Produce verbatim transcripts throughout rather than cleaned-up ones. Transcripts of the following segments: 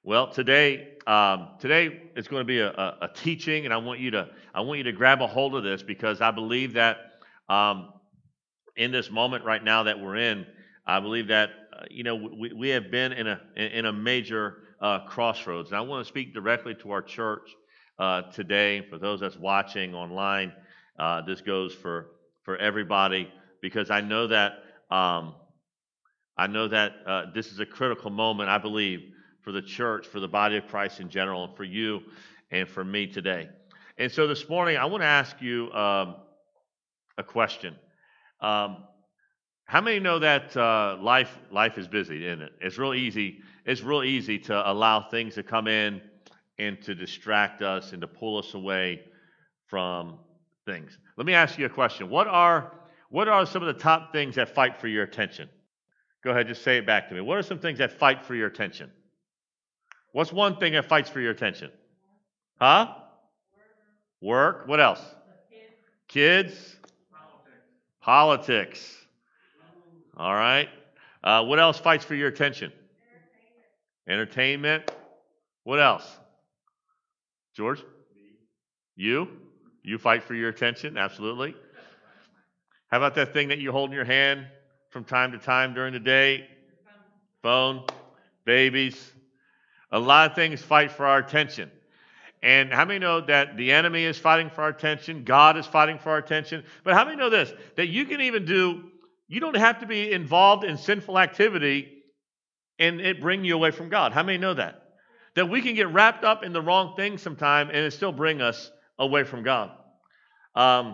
Well, today, um, today is going to be a, a, a teaching, and I want you to, I want you to grab a hold of this because I believe that um, in this moment right now that we're in, I believe that uh, you know we, we have been in a in a major uh, crossroads, and I want to speak directly to our church uh, today. For those that's watching online, uh, this goes for for everybody because I know that. Um, I know that uh, this is a critical moment, I believe, for the church, for the body of Christ in general, and for you and for me today. And so this morning, I want to ask you um, a question. Um, how many know that uh, life life is busy, isn't it? It's real easy. It's real easy to allow things to come in and to distract us and to pull us away from things. Let me ask you a question. What are what are some of the top things that fight for your attention? Go ahead, just say it back to me. What are some things that fight for your attention? What's one thing that fights for your attention? Huh? Work. What else? Kids. Politics. All right. Uh, what else fights for your attention? Entertainment. What else? George? You? You fight for your attention? Absolutely. How about that thing that you hold in your hand from time to time during the day? Phone. Babies. A lot of things fight for our attention. And how many know that the enemy is fighting for our attention? God is fighting for our attention. But how many know this? That you can even do, you don't have to be involved in sinful activity and it bring you away from God. How many know that? That we can get wrapped up in the wrong thing sometime and it still bring us away from God. Um,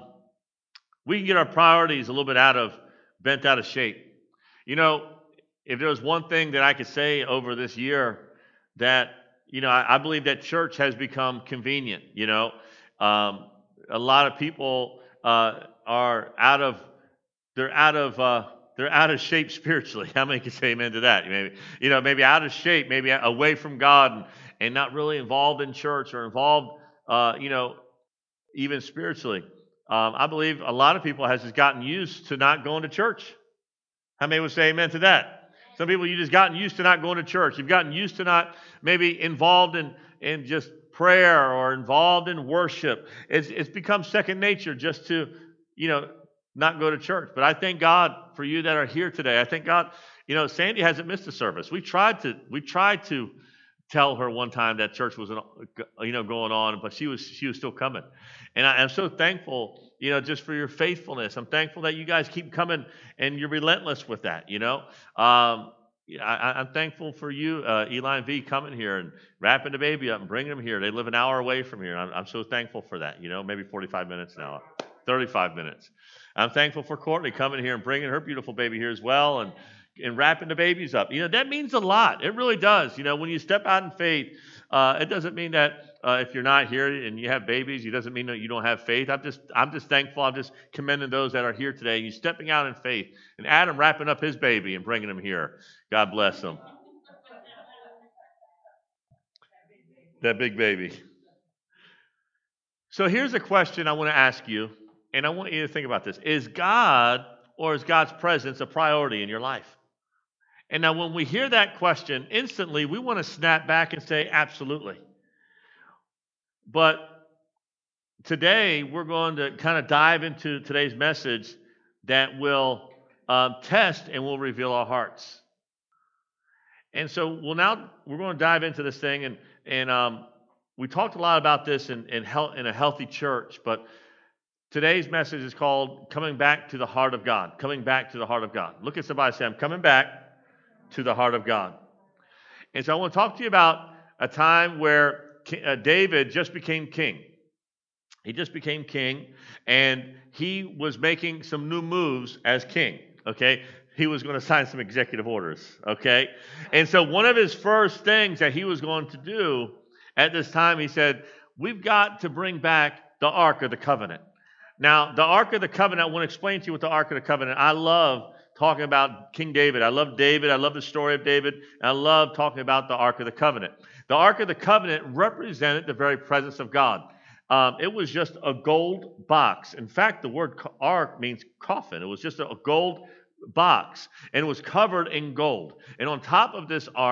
we can get our priorities a little bit out of, bent out of shape. You know, if there was one thing that I could say over this year that you know, I, I believe that church has become convenient. You know, um, a lot of people uh, are out of they're out of uh, they're out of shape spiritually. How many can say amen to that? Maybe you know, maybe out of shape, maybe away from God, and, and not really involved in church or involved, uh, you know, even spiritually. Um, I believe a lot of people has just gotten used to not going to church. How many would say amen to that? Some people, you just gotten used to not going to church. You've gotten used to not maybe involved in, in just prayer or involved in worship. It's, it's become second nature just to, you know, not go to church. But I thank God for you that are here today. I thank God, you know, Sandy hasn't missed a service. We tried to, we tried to tell her one time that church wasn't, you know, going on, but she was, she was still coming. And I, I'm so thankful, you know, just for your faithfulness. I'm thankful that you guys keep coming and you're relentless with that, you know. Um, I, I'm thankful for you, uh, Eli and V, coming here and wrapping the baby up and bringing them here. They live an hour away from here. I'm, I'm so thankful for that, you know, maybe forty-five minutes now, thirty-five minutes. I'm thankful for Courtney coming here and bringing her beautiful baby here as well and, and wrapping the babies up. You know, that means a lot. It really does. You know, when you step out in faith, uh, it doesn't mean that Uh, if you're not here and you have babies, it doesn't mean that you don't have faith. I'm just, I'm just thankful. I'm just commending those that are here today. You stepping out in faith, and Adam wrapping up his baby and bringing him here. God bless him. That big baby. So here's a question I want to ask you, and I want you to think about this: Is God or is God's presence a priority in your life? And now, when we hear that question, instantly we want to snap back and say, absolutely. But today, we're going to kind of dive into today's message that will um, test and will reveal our hearts. And so, we'll now we're going to dive into this thing, and and um, we talked a lot about this in in, health, in a healthy church. But today's message is called "Coming Back to the Heart of God." Coming back to the heart of God. Look at somebody and say, "I'm coming back to the heart of God." And so, I want to talk to you about a time where uh, David just became king. He just became king, and he was making some new moves as king, okay? He was going to sign some executive orders, okay? And so one of his first things that he was going to do at this time, he said, we've got to bring back the Ark of the Covenant. Now, the Ark of the Covenant, I want to explain to you what the Ark of the Covenant, I love talking about King David. I love David. I love the story of David. And I love talking about the Ark of the Covenant. The Ark of the Covenant represented the very presence of God. Um, it was just a gold box. In fact, the word ark means coffin. It was just a gold box, and it was covered in gold. And on top of this ark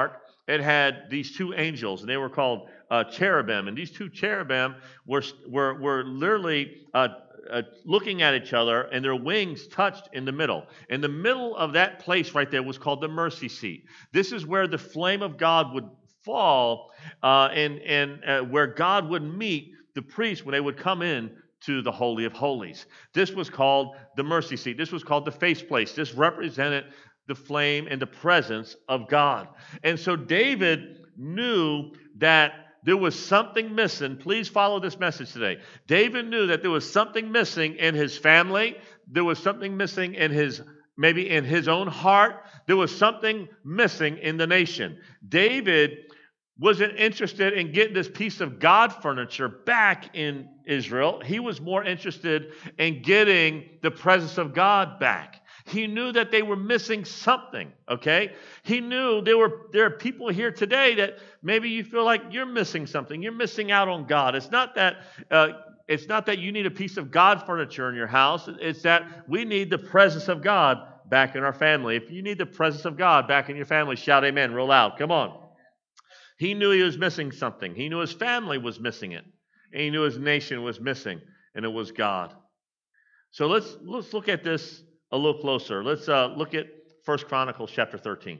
it had these two angels, and they were called uh, cherubim. And these two cherubim were were were literally uh, uh, looking at each other, and their wings touched in the middle. In the middle of that place right there was called the mercy seat. This is where the flame of God would fall, uh, and and uh, where God would meet the priests when they would come in to the Holy of Holies. This was called the mercy seat. This was called the face place. This represented the flame and the presence of God. And so David knew that there was something missing. Please follow this message today. David knew that there was something missing in his family. There was something missing in his, maybe in his own heart. There was something missing in the nation. David wasn't interested in getting this piece of God furniture back in Israel. He was more interested in getting the presence of God back. He knew that they were missing something, okay? He knew there were there are people here today that maybe you feel like you're missing something. You're missing out on God. It's not that uh, it's not that you need a piece of God furniture in your house. It's that we need the presence of God back in our family. If you need the presence of God back in your family, shout amen real loud. Come on. He knew he was missing something. He knew his family was missing it. And he knew his nation was missing, and it was God. So let's let's look at this a little closer. Let's uh, look at First Chronicles chapter thirteen.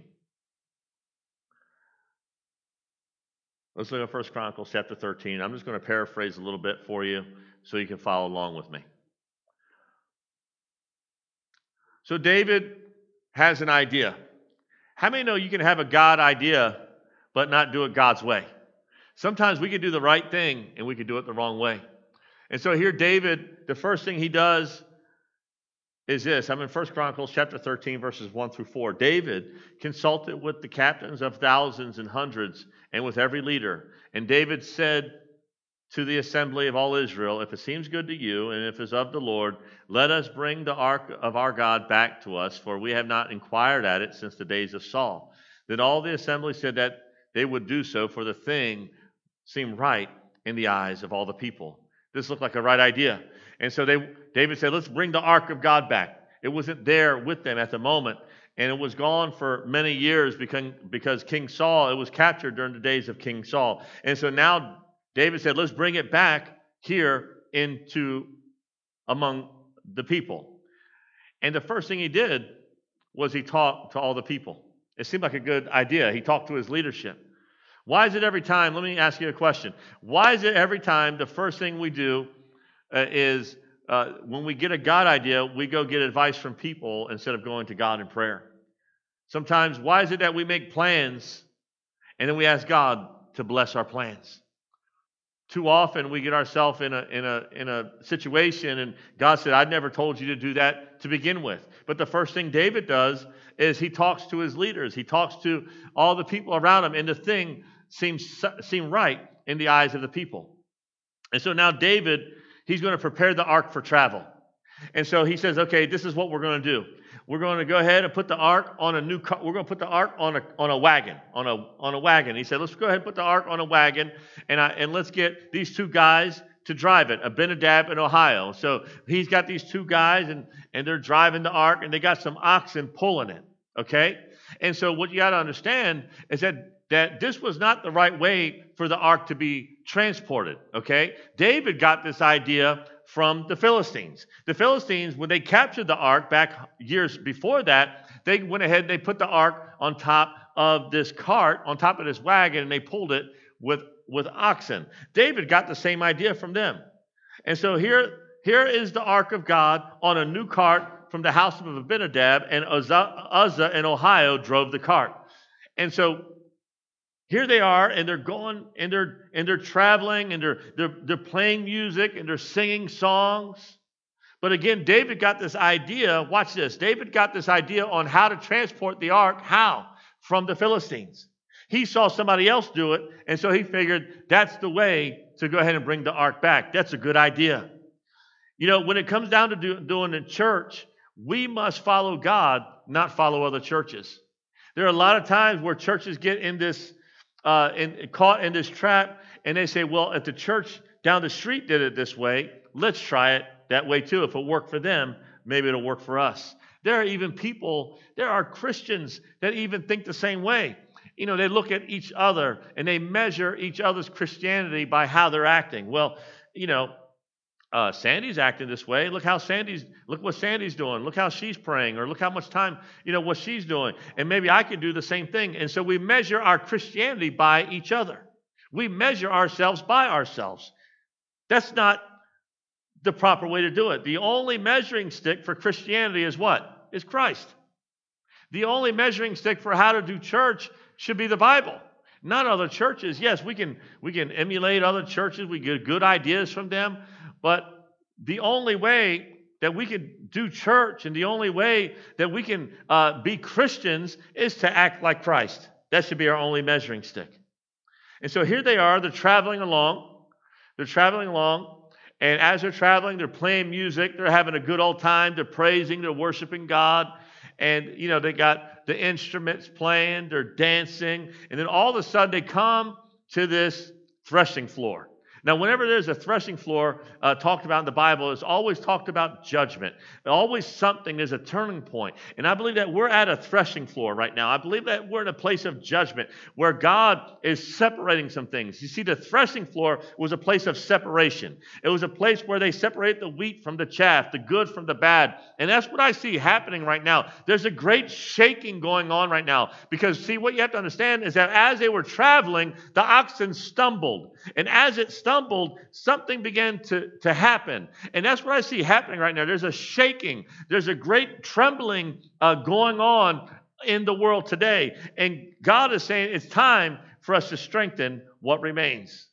Let's look at First Chronicles chapter thirteen. I'm just going to paraphrase a little bit for you so you can follow along with me. So David has an idea. How many know you can have a God idea but not do it God's way? Sometimes we could do the right thing and we could do it the wrong way. And so here David, the first thing he does is this. I'm in First Chronicles chapter thirteen, verses one through four. David consulted with the captains of thousands and hundreds and with every leader. And David said to the assembly of all Israel, if it seems good to you and if it's of the Lord, let us bring the ark of our God back to us, for we have not inquired at it since the days of Saul. Then all the assembly said that they would do so, for the thing seemed right in the eyes of all the people. This looked like a right idea. And so they, David said, let's bring the ark of God back. It wasn't there with them at the moment, and it was gone for many years because, because King Saul, it was captured during the days of King Saul. And so now David said, let's bring it back here into among the people. And the first thing he did was he talked to all the people. It seemed like a good idea. He talked to his leadership. Why is it every time, let me ask you a question. Why is it every time the first thing we do uh, is uh, when we get a God idea, we go get advice from people instead of going to God in prayer? Sometimes, why is it that we make plans and then we ask God to bless our plans? Too often we get ourselves in a in a in a situation and God said, I never told you to do that to begin with. But the first thing David does is he talks to his leaders. He talks to all the people around him, and the thing seems seem right in the eyes of the people. And so now David, he's going to prepare the ark for travel. And so he says, okay, this is what we're going to do. We're going to go ahead and put the ark on a new car. We're going to put the ark on a on a wagon, on a on a wagon. He said, let's go ahead and put the ark on a wagon, and I, and let's get these two guys to drive it, Abinadab and Ohio. So he's got these two guys, and and they're driving the ark, and they got some oxen pulling it. Okay, and so what you got to understand is that that this was not the right way for the ark to be transported. Okay, David got this idea from the Philistines. The Philistines, when they captured the ark back years before that, they went ahead and they put the ark on top of this cart, on top of this wagon, and they pulled it with, with oxen. David got the same idea from them. And so here, here is the ark of God on a new cart from the house of Abinadab, and Uzzah, Uzzah in Ohio drove the cart. And so here they are, and they're going, and they're and they're traveling, and they're they're they're playing music, and they're singing songs. But again, David got this idea. Watch this. David got this idea on how to transport the ark. How? From the Philistines. He saw somebody else do it, and so he figured that's the way to go ahead and bring the ark back. That's a good idea. You know, when it comes down to do, doing the church, we must follow God, not follow other churches. There are a lot of times where churches get in this Uh, and caught in this trap, and they say, well, if the church down the street did it this way, let's try it that way too. If it worked for them, maybe it'll work for us. There are even people, there are Christians that even think the same way. you know, they look at each other and they measure each other's Christianity by how they're acting. Well, you know, uh, Sandy's acting this way. Look how Sandy's, look what Sandy's doing. Look how she's praying, or look how much time, you know, what she's doing. And maybe I can do the same thing. And so we measure our Christianity by each other. We measure ourselves by ourselves. That's not the proper way to do it. The only measuring stick for Christianity is what? Is Christ. The only measuring stick for how to do church should be the Bible, not other churches. Yes, we can we can emulate other churches. We get good ideas from them, but the only way that we can do church and the only way that we can uh, be Christians is to act like Christ. That should be our only measuring stick. And so here they are. They're traveling along. They're traveling along. And as they're traveling, they're playing music. They're having a good old time. They're praising. They're worshiping God. And, you know, they got the instruments playing. They're dancing. And then all of a sudden, they come to this threshing floor. Now, whenever there's a threshing floor uh, talked about in the Bible, it's always talked about judgment. Always something, there's a turning point. And I believe that we're at a threshing floor right now. I believe that we're in a place of judgment where God is separating some things. You see, the threshing floor was a place of separation. It was a place where they separate the wheat from the chaff, the good from the bad. And that's what I see happening right now. There's a great shaking going on right now. Because, see, what you have to understand is that as they were traveling, the oxen stumbled. And as it stumbled, something began to, to happen. And that's what I see happening right now. There's a shaking. There's a great trembling uh, going on in the world today. And God is saying it's time for us to strengthen what remains.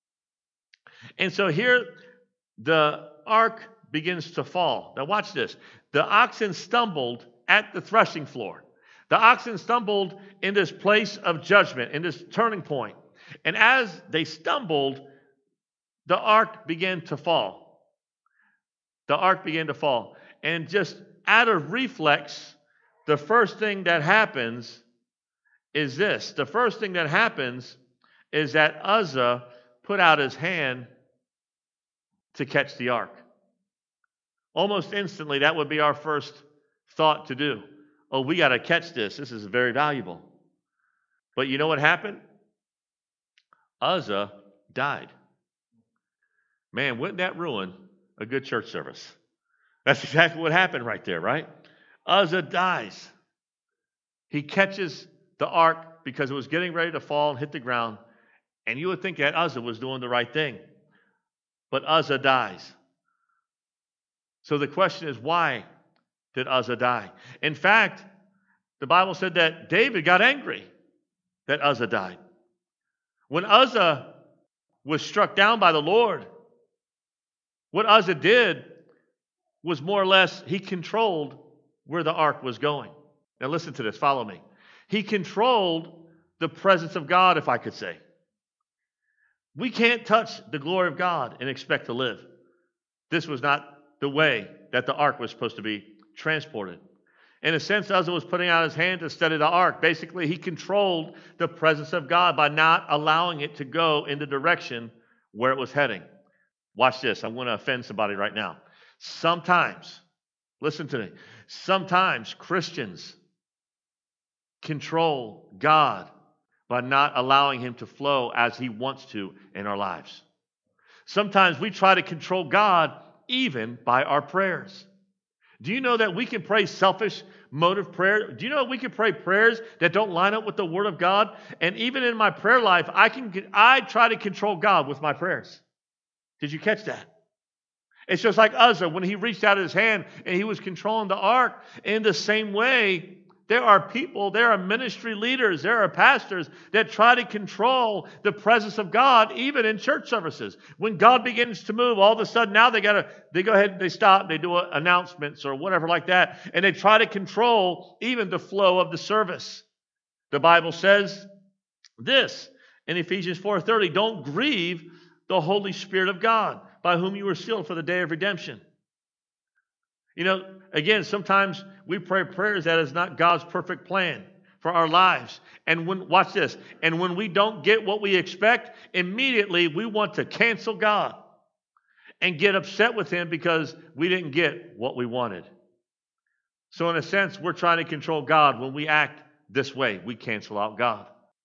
And so here, the ark begins to fall. Now watch this. The oxen stumbled at the threshing floor. The oxen stumbled in this place of judgment, in this turning point. And as they stumbled, the ark began to fall. The ark began to fall. And just out of reflex, the first thing that happens is this. The first thing that happens is that Uzzah put out his hand to catch the ark. Almost instantly, that would be our first thought to do. Oh, we got to catch this. This is very valuable. But you know what happened? Uzzah died. Man, wouldn't that ruin a good church service? That's exactly what happened right there, right? Uzzah dies. He catches the ark because it was getting ready to fall and hit the ground. And you would think that Uzzah was doing the right thing. But Uzzah dies. So the question is, why did Uzzah die? In fact, the Bible said that David got angry that Uzzah died. When Uzzah was struck down by the Lord, what Uzzah did was more or less, he controlled where the ark was going. Now listen to this, follow me. He controlled the presence of God, if I could say. We can't touch the glory of God and expect to live. This was not the way that the ark was supposed to be transported. In a sense, Uzzah was putting out his hand to steady the ark. Basically, he controlled the presence of God by not allowing it to go in the direction where it was heading. Watch this. I'm going to offend somebody right now. Sometimes, listen to me, sometimes Christians control God by not allowing him to flow as he wants to in our lives. Sometimes we try to control God even by our prayers. Do you know that we can pray selfish motive prayer? Do you know that we can pray prayers that don't line up with the Word of God? And even in my prayer life, I can I try to control God with my prayers. Did you catch that? It's just like Uzzah when he reached out his hand and he was controlling the ark. In the same way, there are people, there are ministry leaders, there are pastors that try to control the presence of God even in church services. When God begins to move, all of a sudden now they gotta they go ahead and they stop, they do announcements or whatever like that, and they try to control even the flow of the service. The Bible says this in Ephesians four thirty, don't grieve the Holy Spirit of God, by whom you were sealed for the day of redemption. You know, again, sometimes we pray prayers that is not God's perfect plan for our lives. And when, watch this, and when we don't get what we expect, immediately we want to cancel God and get upset with him because we didn't get what we wanted. So in a sense, we're trying to control God. When we act this way, we cancel out God.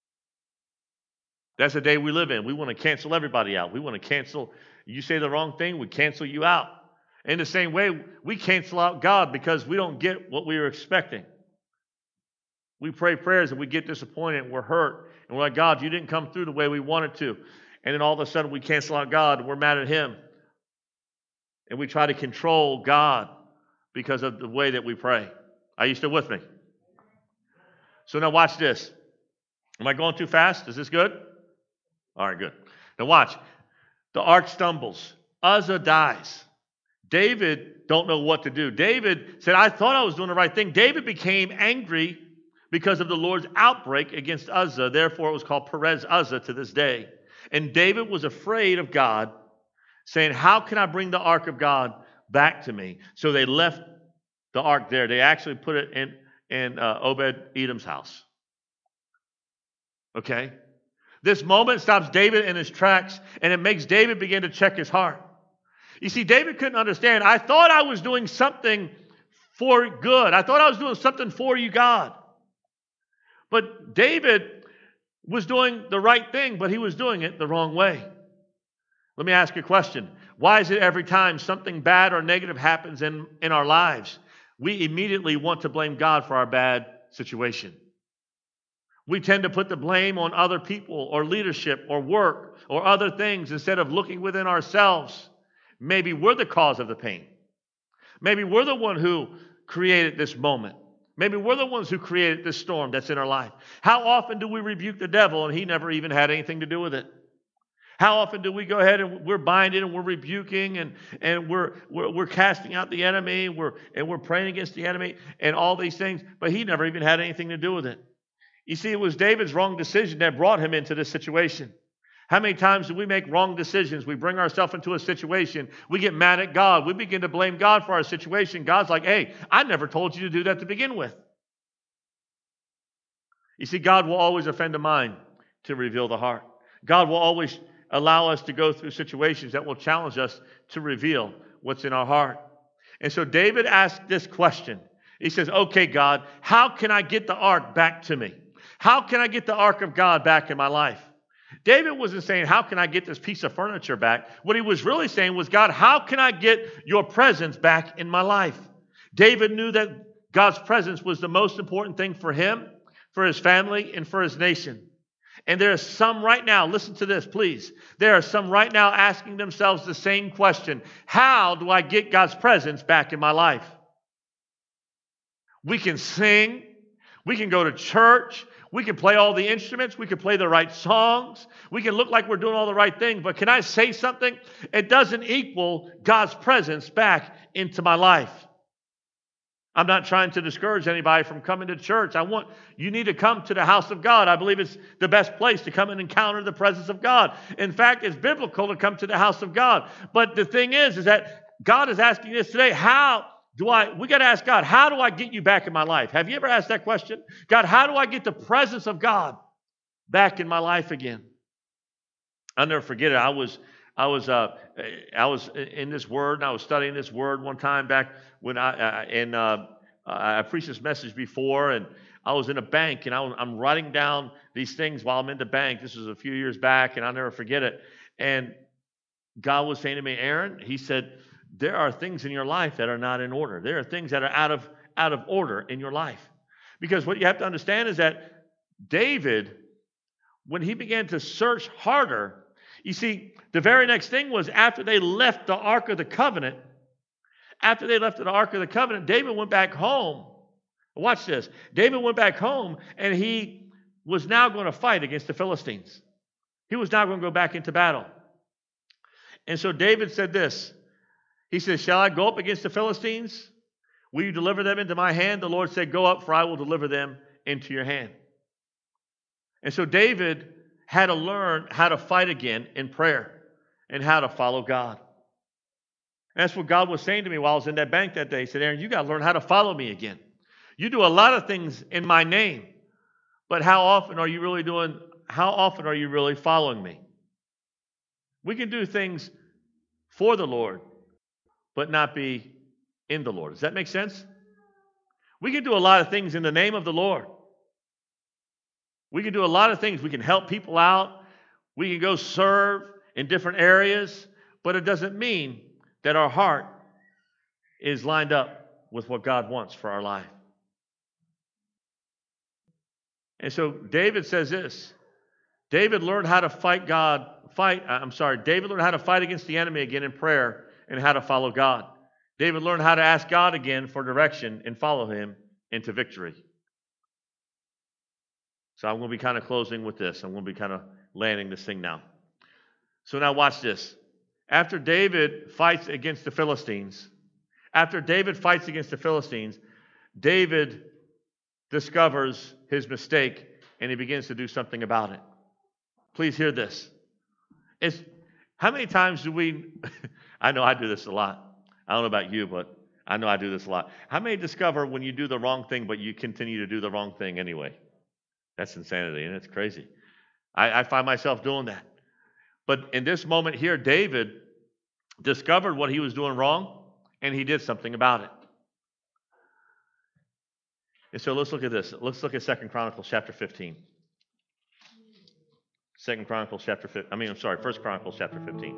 That's the day we live in. We want to cancel everybody out. We want to cancel, you say the wrong thing, we cancel you out. In the same way, we cancel out God because we don't get what we were expecting. We pray prayers and we get disappointed and we're hurt. And we're like, God, you didn't come through the way we wanted to. And then all of a sudden we cancel out God and we're mad at him. And we try to control God because of the way that we pray. Are you still with me? So now watch this. Am I going too fast? Is this good? All right, good. Now watch. The ark stumbles. Uzzah dies. David don't know what to do. David said, I thought I was doing the right thing. David became angry because of the Lord's outbreak against Uzzah. Therefore, it was called Perez Uzzah to this day. And David was afraid of God, saying, how can I bring the ark of God back to me? So they left the ark there. They actually put it in, in uh, Obed-Edom's house. Okay? This moment stops David in his tracks, and it makes David begin to check his heart. You see, David couldn't understand. I thought I was doing something for good. I thought I was doing something for you, God. But David was doing the right thing, but he was doing it the wrong way. Let me ask you a question. Why is it every time something bad or negative happens in, in our lives, we immediately want to blame God for our bad situation? We tend to put the blame on other people or leadership or work or other things instead of looking within ourselves. Maybe we're the cause of the pain. Maybe we're the one who created this moment. Maybe we're the ones who created this storm that's in our life. How often do we rebuke the devil and he never even had anything to do with it? How often do we go ahead and we're binding and we're rebuking and, and we're, we're we're casting out the enemy, we're and we're praying against the enemy and all these things, but he never even had anything to do with it. You see, it was David's wrong decision that brought him into this situation. How many times do we make wrong decisions? We bring ourselves into a situation. We get mad at God. We begin to blame God for our situation. God's like, hey, I never told you to do that to begin with. You see, God will always offend the mind to reveal the heart. God will always allow us to go through situations that will challenge us to reveal what's in our heart. And so David asked this question. He says, okay, God, how can I get the ark back to me? How can I get the ark of God back in my life? David wasn't saying, how can I get this piece of furniture back? What he was really saying was, God, how can I get your presence back in my life? David knew that God's presence was the most important thing for him, for his family, and for his nation. And there are some right now, listen to this, please. There are some right now asking themselves the same question. How do I get God's presence back in my life? We can sing. We can go to church. We can play all the instruments. We can play the right songs. We can look like we're doing all the right things. But can I say something? It doesn't equal God's presence back into my life. I'm not trying to discourage anybody from coming to church. I want you need to come to the house of God. I believe it's the best place to come and encounter the presence of God. In fact, it's biblical to come to the house of God. But the thing is, is that God is asking this today. How do I, we got to ask God, how do I get you back in my life? Have you ever asked that question? God, how do I get the presence of God back in my life again? I'll never forget it. I was I was uh, I was in this word, and I was studying this word one time back when I uh, and uh, I preached this message before, and I was in a bank, and I was, I'm writing down these things while I'm in the bank. This was a few years back, and I'll never forget it. And God was saying to me, Aaron, He said, there are things in your life that are not in order. There are things that are out of out of order in your life, because what you have to understand is that David, when he began to search harder. You see, the very next thing was after they left the Ark of the Covenant, after they left the Ark of the Covenant, David went back home. Watch this. David went back home, and he was now going to fight against the Philistines. He was now going to go back into battle. And so David said this. He said, shall I go up against the Philistines? Will you deliver them into my hand? The Lord said, go up, for I will deliver them into your hand. And so David had to learn how to fight again in prayer and how to follow God. And that's what God was saying to me while I was in that bank that day. He said, Aaron, you got to learn how to follow me again. You do a lot of things in my name, but how often are you really doing, how often are you really following me? We can do things for the Lord, but not be in the Lord. Does that make sense? We can do a lot of things in the name of the Lord. We can do a lot of things. We can help people out. We can go serve in different areas, but it doesn't mean that our heart is lined up with what God wants for our life. And so David says this. David learned how to fight God, fight, I'm sorry, David learned how to fight against the enemy again in prayer and how to follow God. David learned how to ask God again for direction and follow him into victory. So I'm going to be kind of closing with this. I'm going to be kind of landing this thing now. So now watch this. After David fights against the Philistines, after David fights against the Philistines, David discovers his mistake and he begins to do something about it. Please hear this. It's, how many times do we, I know I do this a lot. I don't know about you, but I know I do this a lot. How many discover when you do the wrong thing, but you continue to do the wrong thing anyway? That's insanity, and it's crazy. I, I find myself doing that. But in this moment here, David discovered what he was doing wrong, and he did something about it. And so let's look at this. Let's look at Second Chronicles chapter fifteen. Second Chronicles chapter fifteen. I mean, I'm sorry, First Chronicles chapter fifteen.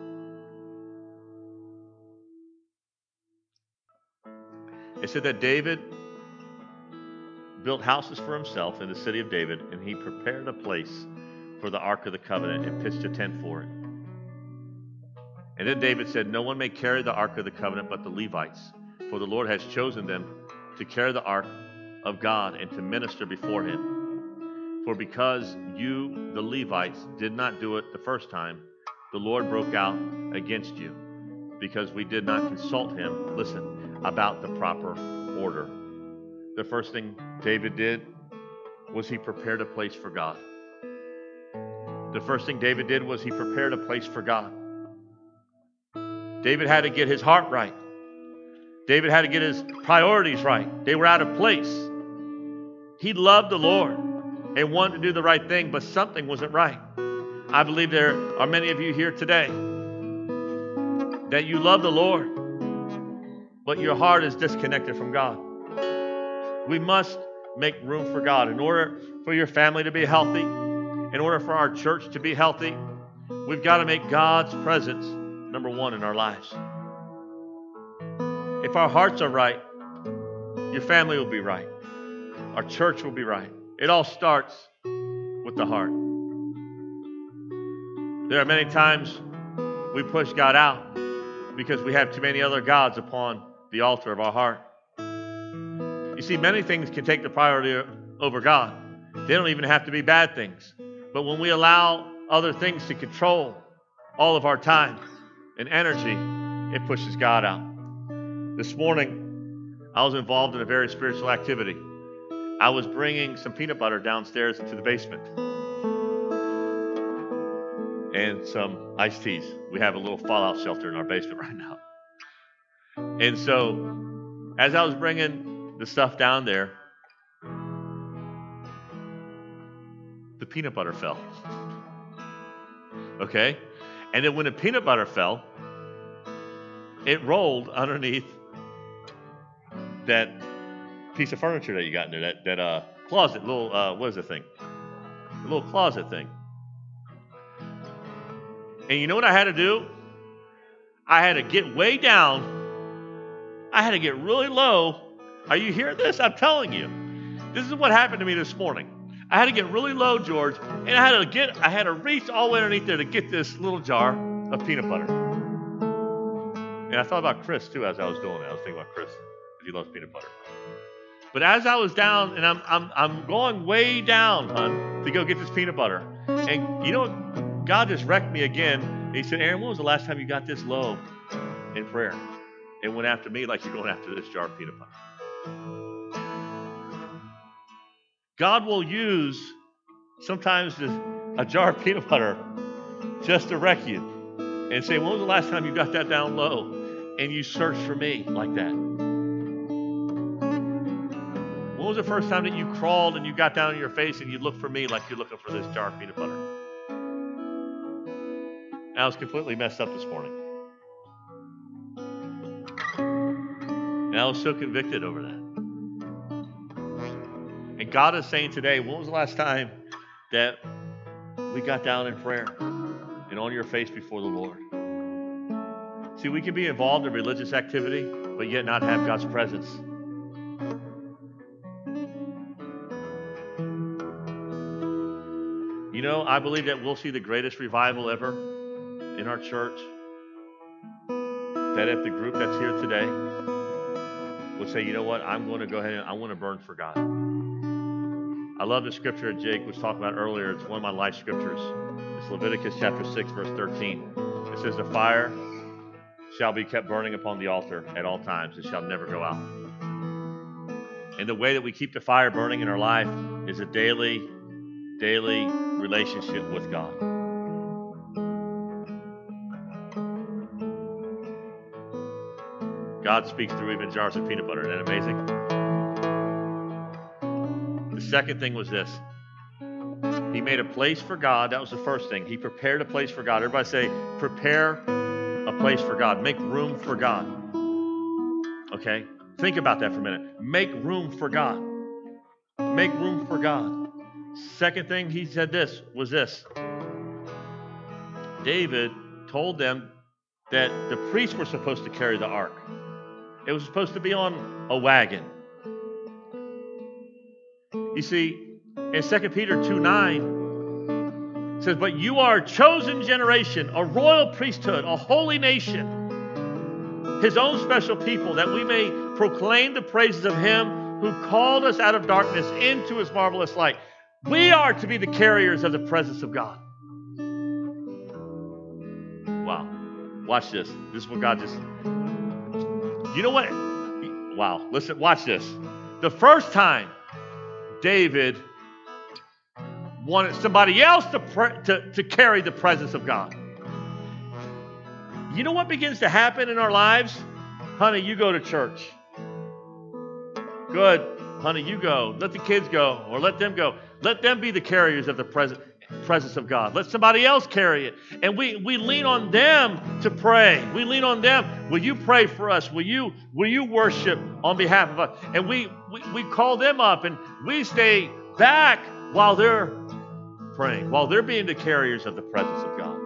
It said that David built houses for himself in the city of David, and he prepared a place for the Ark of the Covenant and pitched a tent for it. And then David said, "No one may carry the Ark of the Covenant but the Levites, for the Lord has chosen them to carry the Ark of God and to minister before him. For because you, the Levites, did not do it the first time, the Lord broke out against you, because we did not consult him, listen, about the proper order." The first thing David did was he prepared a place for God. The first thing David did was he prepared a place for God. David had to get his heart right. David had to get his priorities right. They were out of place. He loved the Lord and wanted to do the right thing, but something wasn't right. I believe there are many of you here today that you love the Lord, but your heart is disconnected from God. We must make room for God. In order for your family to be healthy, in order for our church to be healthy, we've got to make God's presence number one in our lives. If our hearts are right, your family will be right. Our church will be right. It all starts with the heart. There are many times we push God out because we have too many other gods upon the altar of our heart. You see, many things can take the priority over God. They don't even have to be bad things. But when we allow other things to control all of our time and energy, it pushes God out. This morning, I was involved in a very spiritual activity. I was bringing some peanut butter downstairs into the basement and some iced teas. We have a little fallout shelter in our basement right now. And so, as I was bringing the stuff down there, the peanut butter fell. Okay? And then when the peanut butter fell, it rolled underneath that piece of furniture that you got in there, that, that uh, closet, little, uh, what is the thing? The little closet thing. And you know what I had to do? I had to get way down. I had to get really low. Are you hearing this? I'm telling you. This is what happened to me this morning. I had to get really low, George, and I had to get, I had to reach all the way underneath there to get this little jar of peanut butter. And I thought about Chris, too, as I was doing it. I was thinking about Chris, because he loves peanut butter. But as I was down, and I'm I'm I'm going way down, hon, to go get this peanut butter. And you know what? God just wrecked me again. And he said, "Aaron, when was the last time you got this low in prayer and went after me like you're going after this jar of peanut butter?" God will use sometimes this, a jar of peanut butter just to wreck you and say, "When was the last time you got that down low and you searched for me like that? When was the first time that you crawled and you got down on your face and you looked for me like you're looking for this jar of peanut butter?" I was completely messed up this morning. And I was so convicted over that. And God is saying today, when was the last time that we got down in prayer and on your face before the Lord. See, we can be involved in religious activity, but yet not have God's presence. You know, I believe that we'll see the greatest revival ever in our church. That if the group that's here today would say, you know what, I'm going to go ahead and I want to burn for God. I love the scripture that Jake was talking about earlier. It's one of my life scriptures. It's Leviticus chapter six, verse thirteen. It says, the fire shall be kept burning upon the altar at all times. It shall never go out. And the way that we keep the fire burning in our life is a daily, daily relationship with God. God speaks through even jars of peanut butter. Isn't that amazing? The second thing was this. He made a place for God. That was the first thing. He prepared a place for God. Everybody say, prepare a place for God. Make room for God. Okay? Think about that for a minute. Make room for God. Make room for God. Second thing he said this was this. David told them that the priests were supposed to carry the ark. It was supposed to be on a wagon. You see, in Second Peter two nine, it says, but you are a chosen generation, a royal priesthood, a holy nation, his own special people, that we may proclaim the praises of him who called us out of darkness into his marvelous light. We are to be the carriers of the presence of God. Wow. Watch this. This is what God just... You know what? Wow. Listen, watch this. The first time David wanted somebody else to, pre- to, to carry the presence of God. You know what begins to happen in our lives? Honey, you go to church. Good. Honey, you go. Let the kids go, or let them go. Let them be the carriers of the presence. presence of God. Let somebody else carry it. And we, we lean on them to pray. We lean on them. Will you pray for us? Will you, will you worship on behalf of us? And we, we, we call them up and we stay back while they're praying, while they're being the carriers of the presence of God.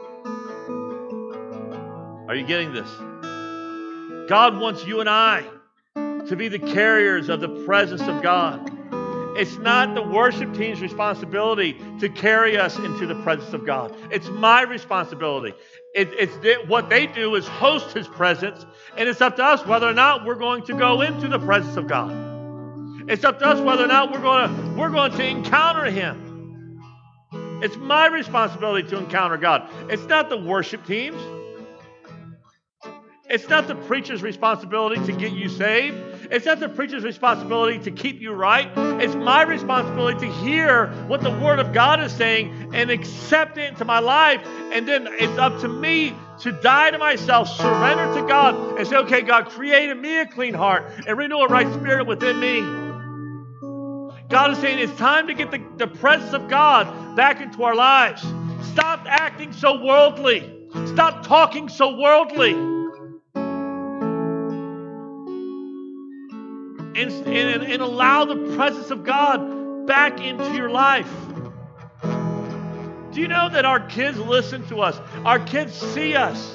Are you getting this? God wants you and I to be the carriers of the presence of God. It's not the worship team's responsibility to carry us into the presence of God. It's my responsibility. It, it's th- what they do is host his presence, and it's up to us whether or not we're going to go into the presence of God. It's up to us whether or not we're going to we're going to encounter him. It's my responsibility to encounter God. It's not the worship team's. It's not the preacher's responsibility to get you saved. It's not the preacher's responsibility to keep you right. It's my responsibility to hear what the Word of God is saying and accept it into my life. And then it's up to me to die to myself, surrender to God, and say, okay, God, create in me a clean heart and renew a right spirit within me. God is saying it's time to get the, the presence of God back into our lives. Stop acting so worldly. Stop talking so worldly. And, and, and allow the presence of God back into your life. Do you know that our kids listen to us? Our kids see us.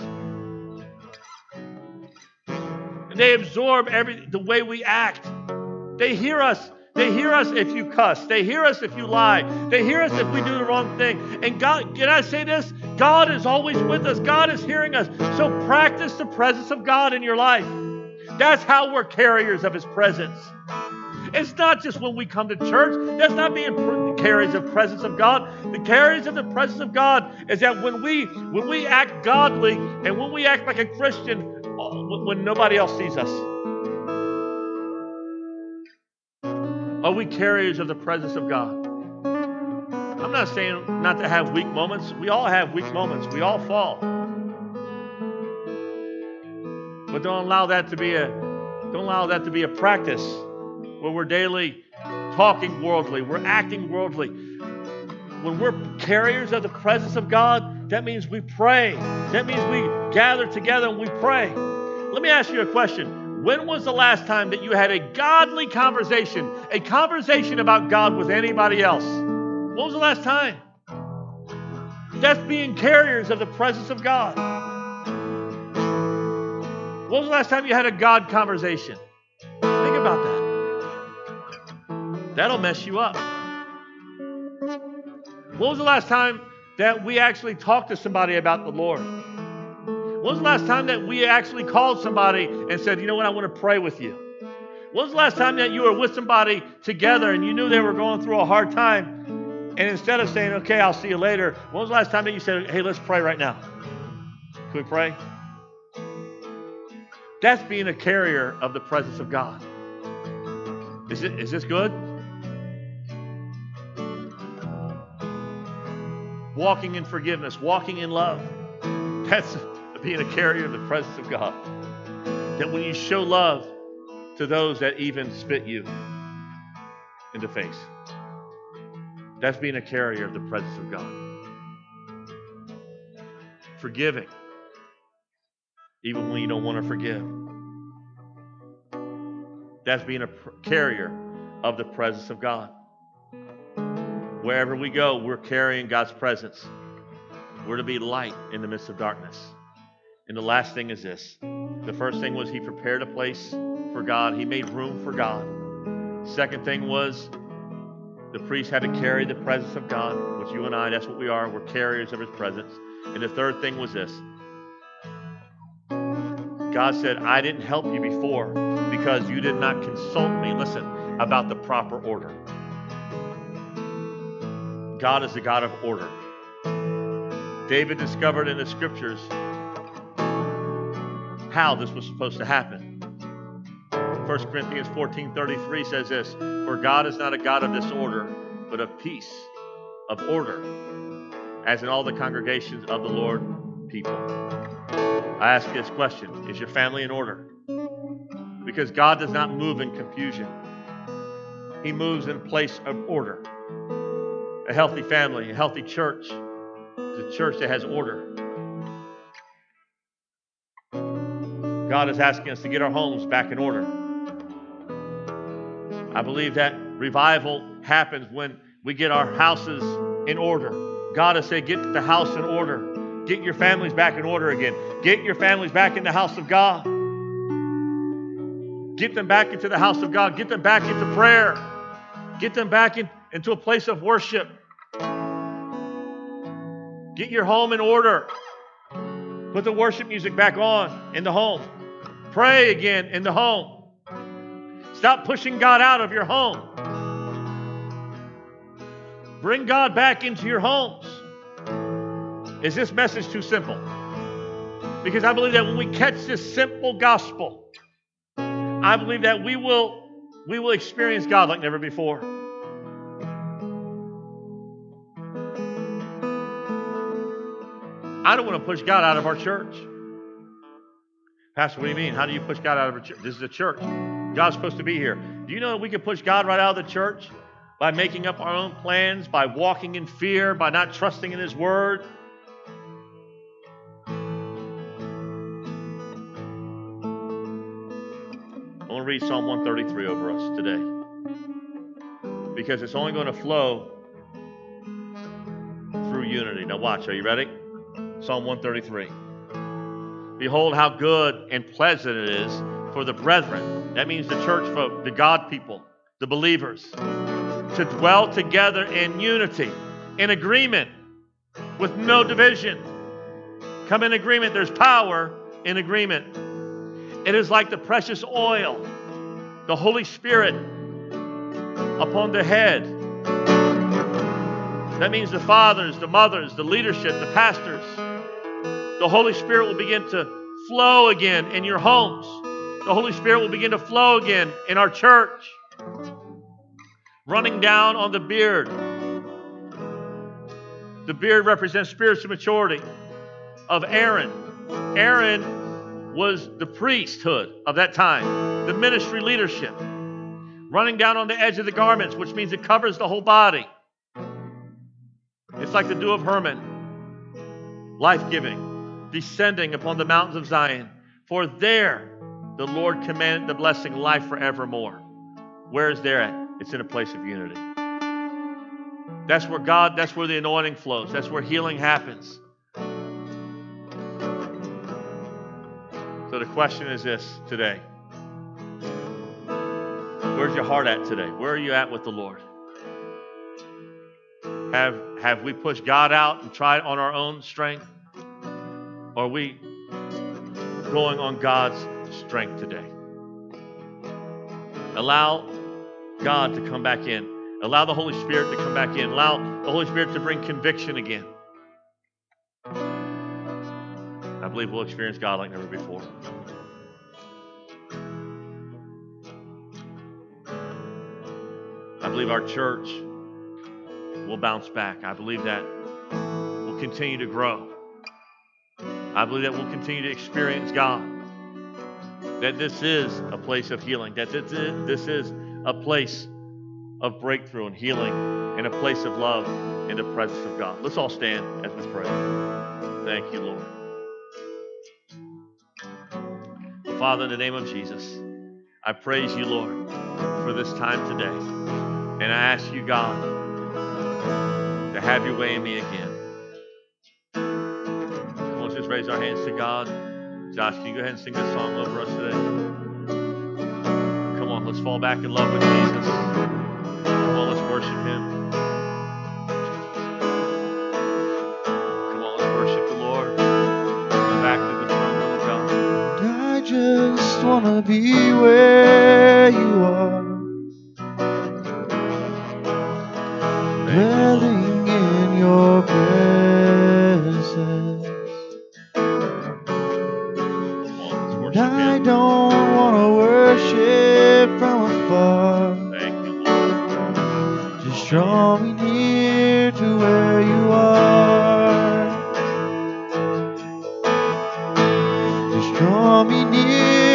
And they absorb every the way we act. They hear us. They hear us if you cuss. They hear us if you lie. They hear us if we do the wrong thing. And God, can I say this? God is always with us. God is hearing us. So practice the presence of God in your life. That's how we're carriers of his presence. It's not just when we come to church. That's not being carriers of the presence of God. The carriers of the presence of God is that when we when we act godly and when we act like a Christian, when nobody else sees us. Are we carriers of the presence of God? I'm not saying not to have weak moments. We all have weak moments. We all fall. But don't allow that to be a don't allow that to be a practice where we're daily talking worldly, we're acting worldly. When we're carriers of the presence of God, that means we pray. That means we gather together and we pray. Let me ask you a question. When was the last time that you had a godly conversation, a conversation about God with anybody else? When was the last time? That's being carriers of the presence of God. When was the last time you had a God conversation? Think about that. That'll mess you up. When was the last time that we actually talked to somebody about the Lord? When was the last time that we actually called somebody and said, you know what, I want to pray with you? When was the last time that you were with somebody together and you knew they were going through a hard time, and instead of saying, okay, I'll see you later, when was the last time that you said, hey, let's pray right now? Can we pray? That's being a carrier of the presence of God. Is it? Is this good? Walking in forgiveness, walking in love. That's being a carrier of the presence of God. That when you show love to those that even spit you in the face, that's being a carrier of the presence of God. Forgiving, even when you don't want to forgive. That's being a carrier of the presence of God. Wherever we go, we're carrying God's presence. We're to be light in the midst of darkness. And the last thing is this. The first thing was he prepared a place for God. He made room for God. Second thing was the priest had to carry the presence of God, which you and I, that's what we are. We're carriers of his presence. And the third thing was this. God said, I didn't help you before because you did not consult me, listen, about the proper order. God is the God of order. David discovered in the scriptures how this was supposed to happen. First Corinthians fourteen thirty-three says this, for God is not a God of disorder, but of peace, of order, as in all the congregations of the Lord people. I ask you this question, is your family in order? Because God does not move in confusion. He moves in a place of order. A healthy family, a healthy church, is a church that has order. God is asking us to get our homes back in order. I believe that revival happens when we get our houses in order. God has said, get the house in order. Get your families back in order again. Get your families back in the house of God. Get them back into the house of God. Get them back into prayer. Get them back in, into a place of worship. Get your home in order. Put the worship music back on in the home. Pray again in the home. Stop pushing God out of your home. Bring God back into your homes. Is this message too simple? Because I believe that when we catch this simple gospel, I believe that we will, we will experience God like never before. I don't want to push God out of our church. Pastor, what do you mean? How do you push God out of our church? This is a church. God's supposed to be here. Do you know that we can push God right out of the church? By making up our own plans, by walking in fear, by not trusting in his word. I want to read Psalm one thirty-three over us today. Because it's only going to flow through unity. Now watch, are you ready? Psalm one thirty-three. Behold how good and pleasant it is for the brethren, that means the church folk, the God people, the believers, to dwell together in unity, in agreement, with no division. Come in agreement. There's power in agreement. It is like the precious oil, the Holy Spirit upon the head. That means the fathers, the mothers, the leadership, the pastors. The Holy Spirit will begin to flow again in your homes. The Holy Spirit will begin to flow again in our church. Running down on the beard. The beard represents spiritual maturity of Aaron. Aaron was the priesthood of that time, the ministry leadership. Running down on the edge of the garments, which means it covers the whole body. It's like the dew of Hermon, life-giving, descending upon the mountains of Zion. For there the Lord commanded the blessing, life forevermore. Where is there at? It's in a place of unity. That's where God, that's where the anointing flows. That's where healing happens. So the question is this today. Where's your heart at today? Where are you at with the Lord? Have, have we pushed God out and tried on our own strength? Or are we going on God's strength today? Allow God to come back in. Allow the Holy Spirit to come back in. Allow the Holy Spirit to bring conviction again. I believe we'll experience God like never before. I believe our church will bounce back. I believe that we'll continue to grow. I believe that we'll continue to experience God. That this is a place of healing. That this is, this is a place of breakthrough and healing and a place of love in the presence of God. Let's all stand as we pray. Thank you, Lord. Father, in the name of Jesus, I praise you, Lord, for this time today. And I ask you, God, to have your way in me again. Come on, let's just raise our hands to God. Josh, can you go ahead and sing this song over us today? Come on, let's fall back in love with Jesus. Come on, let's worship him. Come on, let's worship the Lord. Come back to the throne room of God. I just want to be where you are. Dwelling in your presence. I don't want to worship from afar. Thank you, Lord. Just draw me near to where you are. Just draw me near